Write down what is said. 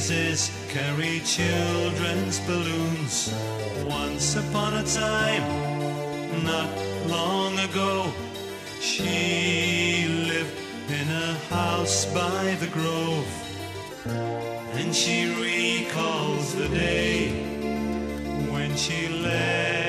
breezes carry children's balloons. Once upon a time, not long ago, she lived in a house by the grove, and she recalls the day when she left